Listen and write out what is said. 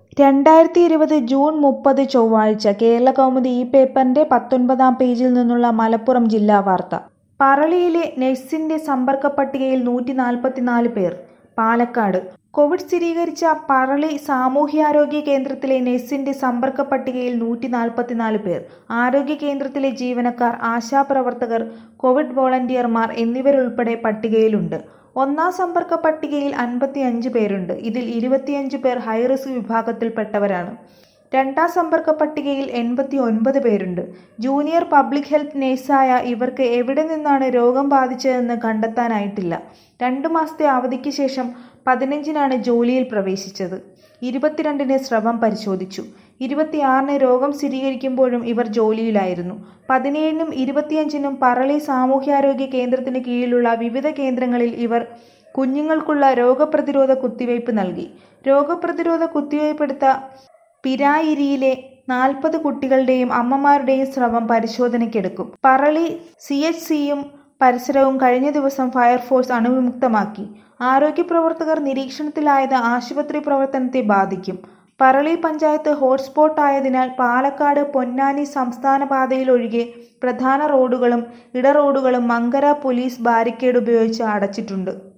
2020 June 30 ചൊവ്വാഴ്ച കേരളകൗമുദി ഈ പേപ്പറിന്റെ 19-ാം പേജിൽ നിന്നുള്ള മലപ്പുറം ജില്ലാ വാർത്ത. പറളിയിലെ നഴ്സിന്റെ സമ്പർക്ക പട്ടികയിൽ 144 പേർ. പാലക്കാട് കോവിഡ് സ്ഥിരീകരിച്ച പറളി സാമൂഹ്യാരോഗ്യ കേന്ദ്രത്തിലെ നഴ്സിന്റെ സമ്പർക്ക പട്ടികയിൽ 144 പേർ. ആരോഗ്യ കേന്ദ്രത്തിലെ ജീവനക്കാർ, ആശാപ്രവർത്തകർ, കോവിഡ് വോളണ്ടിയർമാർ എന്നിവരുൾപ്പെടെ പട്ടികയിലുണ്ട്. ഒന്നാം സമ്പർക്ക പട്ടികയിൽ 55 പേരുണ്ട്. ഇതിൽ 25 പേർ ഹൈറിസ്ക് വിഭാഗത്തിൽപ്പെട്ടവരാണ്. രണ്ടാം സമ്പർക്ക പട്ടികയിൽ 89 പേരുണ്ട്. ജൂനിയർ പബ്ലിക് ഹെൽത്ത് നഴ്സായ ഇവർക്ക് എവിടെ നിന്നാണ് രോഗം ബാധിച്ചതെന്ന് കണ്ടെത്താനായിട്ടില്ല. 2 മാസത്തെ അവധിക്ക് ശേഷം 15-നാണ് ജോലിയിൽ പ്രവേശിച്ചത്. 22-ന് സ്രവം പരിശോധിച്ചു. 26-ന് രോഗം സ്ഥിരീകരിക്കുമ്പോഴും ഇവർ ജോലിയിലായിരുന്നു. 17-നും 25-നും പറളി സാമൂഹ്യാരോഗ്യ കേന്ദ്രത്തിന് കീഴിലുള്ള വിവിധ കേന്ദ്രങ്ങളിൽ ഇവർ കുഞ്ഞുങ്ങൾക്കുള്ള രോഗപ്രതിരോധ കുത്തിവയ്പ് നൽകി. രോഗപ്രതിരോധ കുത്തിവയ്പെടുത്ത പിരായിരിയിലെ 40 കുട്ടികളുടെയും അമ്മമാരുടെയും സ്രവം പരിശോധനയ്ക്കെടുക്കും. പറളി CHCയും പരിസരവും കഴിഞ്ഞ ദിവസം ഫയർഫോഴ്സ് അണുവിമുക്തമാക്കി. ആരോഗ്യപ്രവർത്തകർ നിരീക്ഷണത്തിലായത് ആശുപത്രി പ്രവർത്തനത്തെ ബാധിക്കും. പറളി പഞ്ചായത്ത് ഹോട്ട്സ്പോട്ട് ആയതിനാൽ പാലക്കാട് പൊന്നാനി സംസ്ഥാന പാതയിലൊഴികെ പ്രധാന റോഡുകളും ഇടറോഡുകളും മങ്കര പോലീസ് ബാരിക്കേഡ് ഉപയോഗിച്ച് അടച്ചിട്ടുണ്ട്.